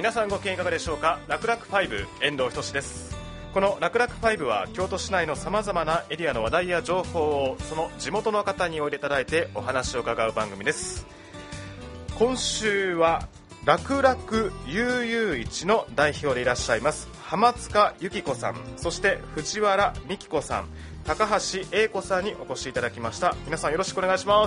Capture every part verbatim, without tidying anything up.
皆さんご機嫌いかがでしょうか。楽々ファイブ遠藤仁です。この楽々ファイブは京都市内のさまざまなエリアの話題や情報をその地元の方においでいただいてお話を伺う番組です。今週は楽々悠々市の代表でいらっしゃいます浜塚由紀子さん、そして藤原美希子さん、高橋英子さんにお越しいただきました。皆さんよろしくお願いします。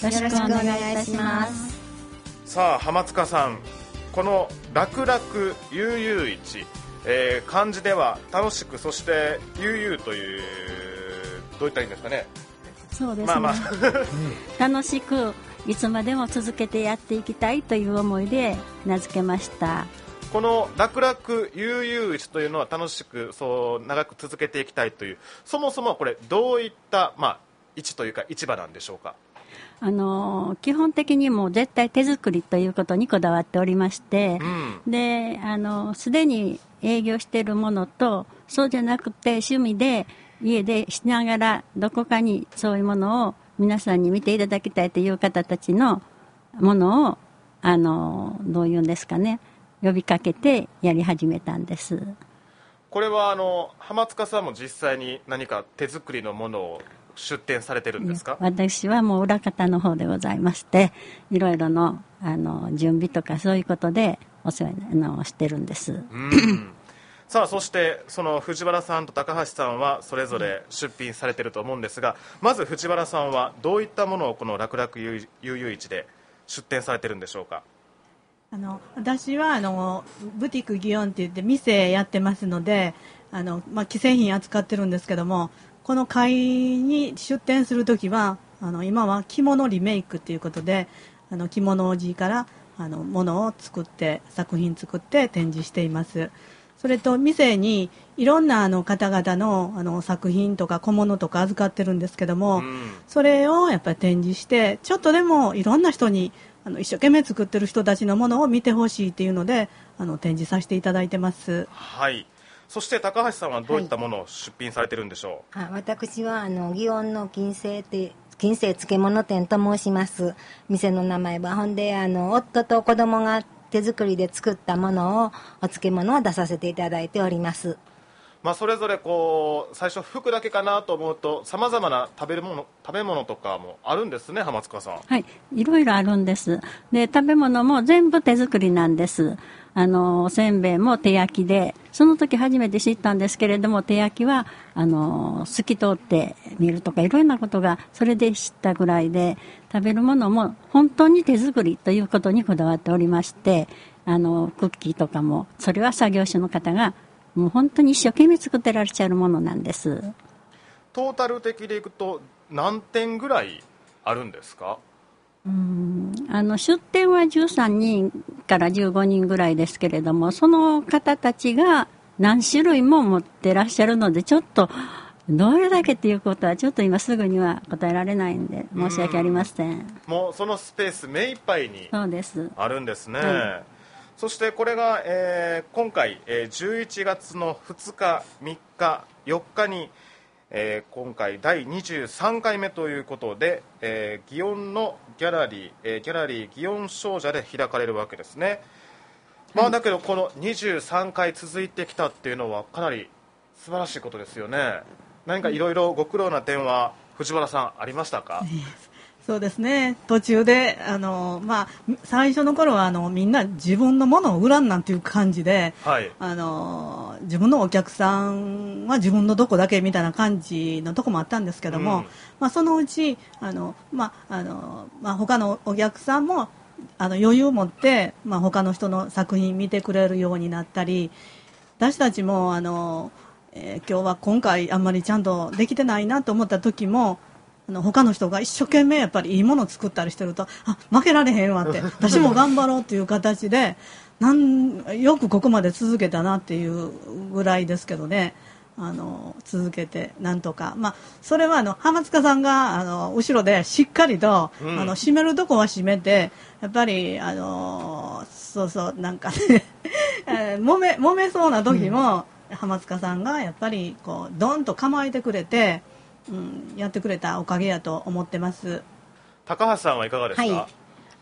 よろしくお願いします。 さあ浜塚さん、この楽々悠々市、えー、漢字では楽しく、そして悠々という、どういったらいいんですかね。 そうですね、 まあまあ楽しくいつまでも続けてやっていきたいという思いで名付けました。 この楽々悠々市というのは楽しくそう長く続けていきたいという、そもそもこれどういった、まあ、市というか市場なんでしょうか。 あの基本的にもう絶対手作りということにこだわっておりまして、うん、で、あのすでに営業しているものと、そうじゃなくて趣味で家でしながらどこかにそういうものを皆さんに見ていただきたいという方たちのものを、あのどういうんですかね、呼びかけてやり始めたんです。 これはあの浜塚さんも実際に何か手作りのものを出店されてるんですか。 私はもう裏方の方でございまして、いろいろの、あの準備とかそういうことでお世話のしてるんです。うんさあ、そしてその藤原さんと高橋さんはそれぞれ出品されていると思うんですが、まず藤原さんはどういったものをこの楽々悠々市で出店されているんでしょうか。 あの私はあのブティック祇園って言って店やってますので、あの、まあ、既製品扱ってるんですけども、この会に出店するときはあの今は着物リメイクということで、あの着物おじからあのものを作って作品作って展示しています。それと店にいろんなあの方々 の, あの作品とか小物とか預かってるんですけども、うん、それをやっぱり展示してちょっとでもいろんな人にあの一生懸命作ってる人たちのものを見てほしいというので、あの展示させていただいてます。 はい。そして高橋さんはどういったものを出品されてるんでしょう。 はい、あ、私はあの祇園の金星って金星漬物店と申します。店の名前は、ほんであの夫と子供が手作りで作ったものをお漬物を出させていただいております。 まあ、それぞれこう最初服だけかなと思うと、さまざまな食べるもの食べ物とかもあるんですね、浜塚さん。 はい、いろいろあるんです。で、食べ物も全部手作りなんです。あのおせんべいも手焼きで、その時初めて知ったんですけれども、手焼きはあの透き通って見るとかいろんなことがそれで知ったぐらいで、食べるものも本当に手作りということにこだわっておりまして、あのクッキーとかもそれは作業所の方がもう本当に一生懸命作ってらっしゃるものなんです。 トータル的でいくと何点ぐらいあるんですか。 うーんあの出店はじゅうさんにんからじゅうごにんぐらいですけれども、その方たちが何種類も持ってらっしゃるので、ちょっとどれだけっていうことはちょっと今すぐには答えられないんで申し訳ありません。 もうそのスペース目いっぱいにあるんですね。 はい、 そしてこれが、えー、今回、えー、じゅういちがつのふつかみっかよっかに、えー、今回だいにじゅうさんかいめということで、えー、祇園のギャラリー、えー、ギャラリー祇園商社で開かれるわけですね。まあ、だけどこのにじゅうさんかい続いてきたっていうのはかなり素晴らしいことですよね。何かいろいろご苦労な点は藤原さんありましたか。 そうですね、途中であの、まあ、最初の頃はあのみんな自分のものを売らんなんていう感じで、はい、あの自分のお客さんは自分のどこだけみたいな感じのとこもあったんですけども、うん、まあ、そのうちあの、まああのまあ、他のお客さんもあの余裕を持って、まあ、他の人の作品見てくれるようになったり、私たちもあの、えー、今日は今回あんまりちゃんとできてないなと思った時も、あの他の人が一生懸命やっぱりいいものを作ったりしてると、あ、負けられへんわって私も頑張ろうっていう形でなんよくここまで続けたなっていうぐらいですけどね。あの続けてなんとか、まあ、それはあの浜塚さんがあの後ろでしっかりと、うん、あの締めるとこは締めて、やっぱりあのそうそうなんかね揉め揉めそうな時も、うん、浜塚さんがやっぱりこうドンと構えてくれて、うん、やってくれたおかげやと思ってます。 高橋さんはいかがですか。 はい、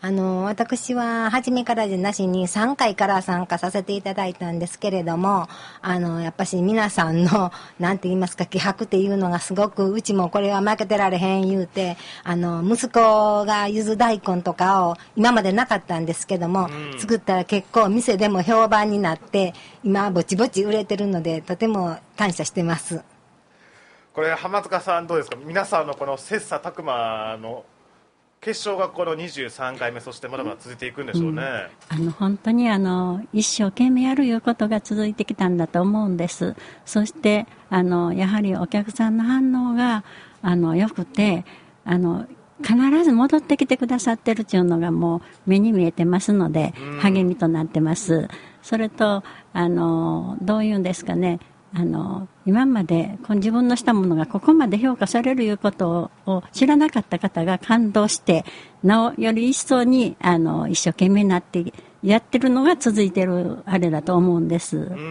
あの私は初めからじゃなしにさんかいから参加させていただいたんですけれども、あのやっぱし皆さんのなんて言いますか気迫っていうのがすごく、うちもこれは負けてられへん言うて、あの息子がゆず大根とかを今までなかったんですけども、うん、作ったら結構店でも評判になって今ぼちぼち売れてるので、とても感謝してます。 これ浜塚さんどうですか、皆さんのこの切磋琢磨の決勝がこのにじゅうさんかいめ、そしてまだまだ続いていくんでしょうね。 うん、あの本当にあの一生懸命やるいうことが続いてきたんだと思うんです。そしてあのやはりお客さんの反応があの良くて、あの必ず戻ってきてくださってるっていうのがもう目に見えてますので、励みとなってます。それとあのどういうんですかね、あの今までこの自分のしたものがここまで評価されるいうことを知らなかった方が感動して、なおより一層にあの一生懸命になってやってるのが続いてるあれだと思うんです。 うん、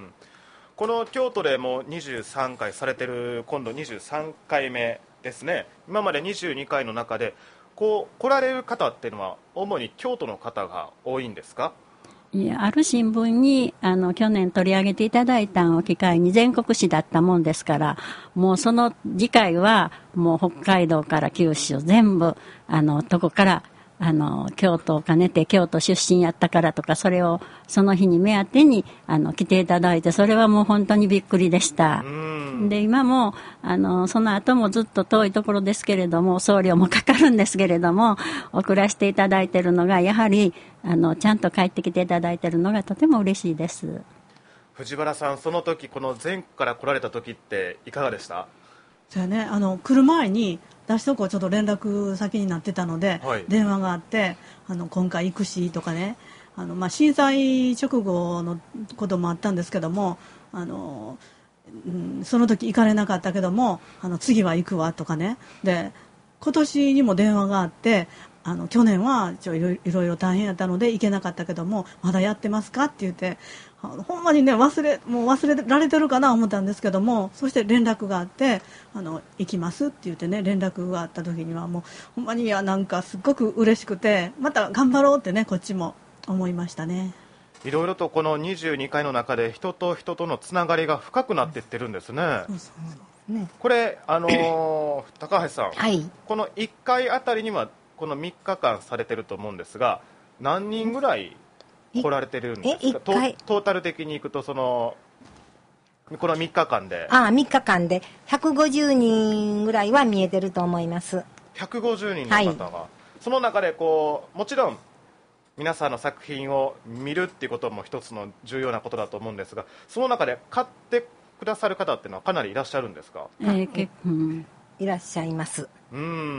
この京都でもにじゅうさんかいされてる、今度にじゅうさんかいめですね。今までにじゅうにかいの中でこう来られる方っていうのは主に京都の方が多いんですか？ いや、ある新聞にあの去年取り上げていただいたのを機会に全国紙だったもんですから、もうその次回はもう北海道から九州全部あのとこからあの京都を兼ねて京都出身やったからとか、それをその日に目当てにあの来ていただいて、それはもう本当にびっくりでした。で今もあのその後もずっと遠いところですけれども、送料もかかるんですけれども送らせていただいているのが、やはりあのちゃんと帰ってきていただいているのがとても嬉しいです。 藤原さん、その時この全国から来られた時っていかがでした？ じゃあね、あの来る前に出しとこちょっと連絡先になってたので、はい、電話があって、あの今回行くしとかね、あの、まあ、震災直後のこともあったんですけども、あの、うん、その時行かれなかったけどもあの次は行くわとかね、で今年にも電話があって、あの去年はちょいろいろいろ大変やったので行けなかったけどもまだやってますかって言って、あのほんまにね忘れもう忘れられてるかな思ったんですけども、そして連絡があって、あの行きますって言ってね、連絡があった時にはもうほんまにいやなんかすっごく嬉しくて、また頑張ろうってねこっちも思いましたね。 いろいろとこのにじゅうにかいの中で人と人とのつながりが深くなっていってるんですね。そうそうね、これ、あのー、高橋さん、はい、このいっかいあたりにはこのみっかかんされてると思うんですが、何人ぐらい来られてるんですか？ト, トータル的にいくとそのこのみっかかんで。 ああ、みっかかんでひゃくごじゅうにんぐらいは見えてると思います。 ひゃくごじゅうにんの方が、はい、その中でこうもちろん皆さんの作品を見るっていうことも一つの重要なことだと思うんですが、その中で買ってくださる方っていうのはかなりいらっしゃるんですか？ えーけうん、 いらっしゃいます。うん、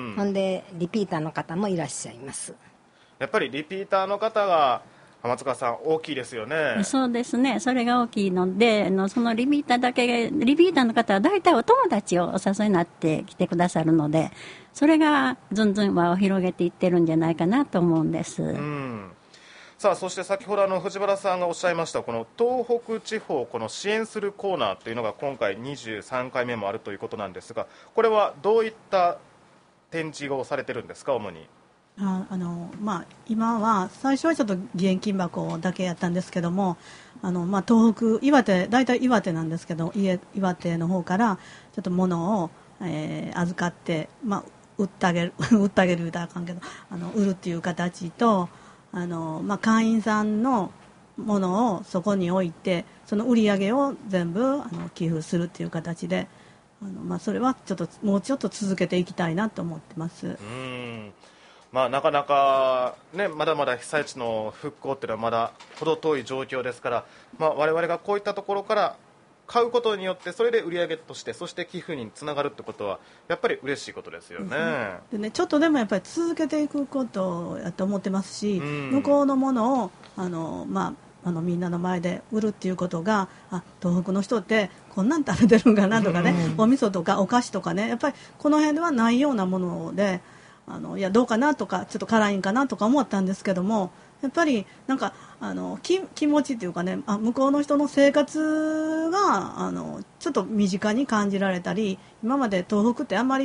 ほんでリピーターの方もいらっしゃいます。 やっぱりリピーターの方が浜塚さん大きいですよね。 そうですね、それが大きいので、のそのリピーターだけリピーターの方は大体お友達をお誘いになって来てくださるので、それがずんずん輪を広げていってるんじゃないかなと思うんです。うん、 さあそして先ほどあの藤原さんがおっしゃいましたこの東北地方をこの支援するコーナーというのが今回にじゅうさんかいめもあるということなんですが、これはどういった展示をされてるんですか？主にああの、まあ、今は最初はちょっと義援金箱だけやったんですけども、あの、まあ、東北岩手大体岩手なんですけど、岩手の方からちょっと物を、えー、預かって、まあ、売ってあげる売ってあげる言うたらあかんけど、あの売るっていう形と、あの、まあ、会員さんのものをそこに置いてその売り上げを全部あの寄付するっていう形で、あの、まあ、それはちょっともうちょっと続けていきたいなと思ってます。うーん、まあ、なかなか、ね、まだまだ被災地の復興っていうのはまだ程遠い状況ですから、まあ、我々がこういったところから買うことによってそれで売り上げとしてそして寄付につながるってことはやっぱり嬉しいことですよね。 でね、ちょっとでもやっぱり続けていくことやと思ってますし、うん、向こうのものをあの、まあ、あのみんなの前で売るっていうことが、あ、東北の人ってこんなん食べてるんかなとかね、うん、お味噌とかお菓子とかね、やっぱりこの辺ではないようなもので、あのいやどうかなとかちょっと辛いんかなとか思ったんですけども、やっぱりなんかあの 気, 気持ちっていうかね、あ向こうの人の生活があのちょっと身近に感じられたり、今まで東北ってあんまり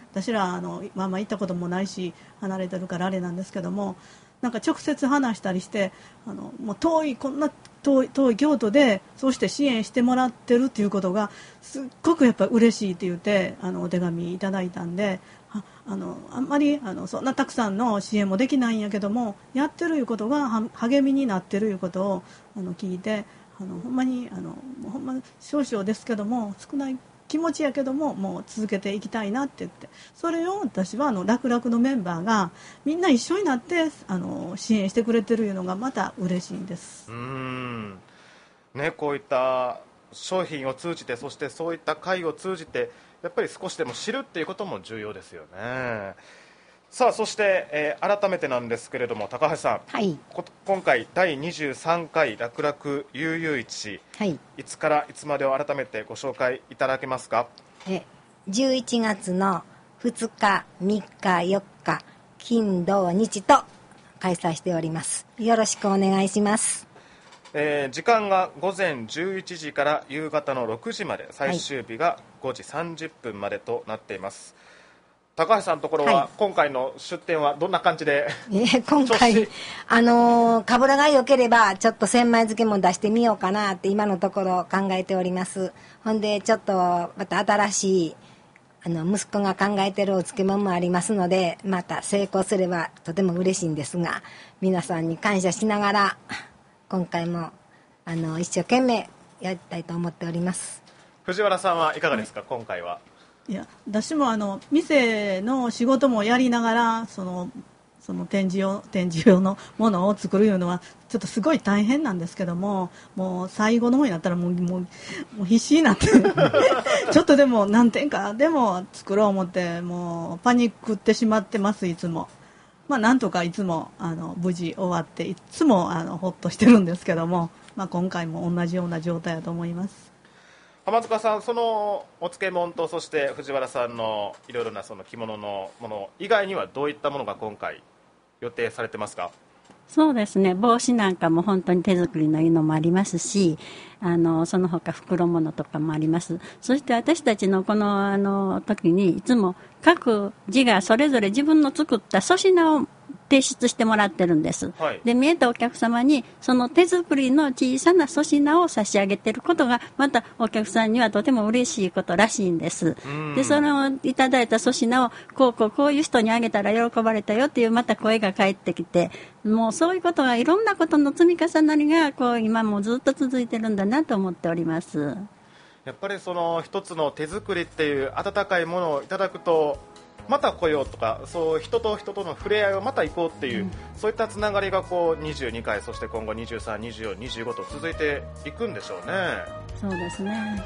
私らあのまあまあ行ったこともないし離れてるからあれなんですけども、なんか直接話したりしてあのもう遠いこんな遠い、遠い京都でそうして支援してもらってるっていうことがすっごくやっぱ嬉しいって言ってあのお手紙いただいたんで、ああのあんまりあのそんなたくさんの支援もできないんやけどもやってるいうことがは励みになってるいうことをあの聞いて、あのほんまにあのほんま少々ですけども少ない気持ちやけどももう続けていきたいなって言って、それを私はあの楽々のメンバーがみんな一緒になってあの支援してくれてるいうのがまた嬉しいんです。 うーん、ね、こういった商品を通じて、そしてそういった会を通じてやっぱり少しでも知るっていうことも重要ですよね。さあそして、えー、改めてなんですけれども高橋さん、 はい、 今回だいにじゅうさんかい楽々悠々市、はい、いつからいつまでを改めてご紹介いただけますか。 えじゅういちがつのふつかみっかよっか金土日と開催しております。よろしくお願いします。 えー、時間がごぜんじゅういちじから夕方のろくじまで、最終日がごじさんじゅっぷんまでとなっています、はい。高橋さんのところは、はい、今回の出店はどんな感じで、 えー、今回あのー、かぶらが良ければちょっと千枚漬けも出してみようかなって今のところ考えております。ほんでちょっとまた新しいあの息子が考えてるお漬物もありますので、また成功すればとても嬉しいんですが、皆さんに感謝しながら今回もあの一生懸命やりたいと思っております。 藤原さんはいかがですか、はい、今回は。 いや私もあの店の仕事もやりながらそのその展示用展示用のものを作るいうのはちょっとすごい大変なんですけども、もう最後の方になったらもうもうもう必死になってちょっとでも何点かでも作ろう思ってもうパニックってしまってます。いつもまあなんとかいつもあの無事終わっていつもあのほっとしてるんですけども、まあ、今回も同じような状態だと思います。 浜塚さん、そのお漬物とそして藤原さんのいろいろなその着物のもの以外にはどういったものが今回予定されてますか。 そうですね、帽子なんかも本当に手作りのいうのもありますし、あのその他袋物とかもあります。そして私たちのこのあの時にいつも各自がそれぞれ自分の作った粗品を提出してもらってるんです、はい、で見えたお客様にその手作りの小さな粗品を差し上げていることがまたお客さんにはとても嬉しいことらしいんです。でそれをいただいた粗品をこうこうこういう人にあげたら喜ばれたよっていうまた声が返ってきて、もうそういうことがいろんなことの積み重なりがこう今もずっと続いてるんだなと思っております。 やっぱりその一つの手作りっていう温かいものをいただくとまた来ようとか、そう人と人との触れ合いをまた行こうっていう、うん、そういったつながりがこうにじゅうにかい、そして今後にじゅうさん、にじゅうよん、にじゅうごと続いていくんでしょうね。 そうですね。うん、はい、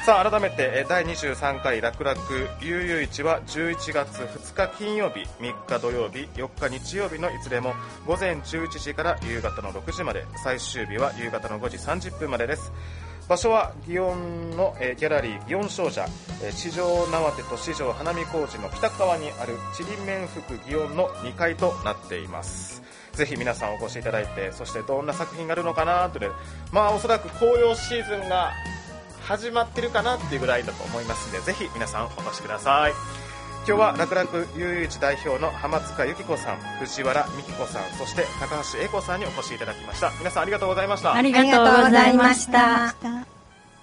さあ改めてだいにじゅうさんかい楽々悠々市はじゅういちがつふつか金曜日、みっか土曜日、よっか日曜日のいずれもごぜんじゅういちじから夕方のろくじまで、最終日は夕方のごじさんじゅっぷんまでです。場所は祇園の、えー、ギャラリー祇園商社、えー、四条縄手と四条花見小路の北側にあるちりめん福祇園のにかいとなっています。ぜひ皆さんお越しいただいて、そしてどんな作品があるのかなとで、まあおそらく紅葉シーズンが始まってるかなっていうぐらいだと思いますので、ぜひ皆さんお越しください。今日は楽々悠々市代表の浜塚由紀子さん、藤原美希子さん、そして高橋英子さんにお越しいただきました。皆さんありがとうございました。 ありがとうございました。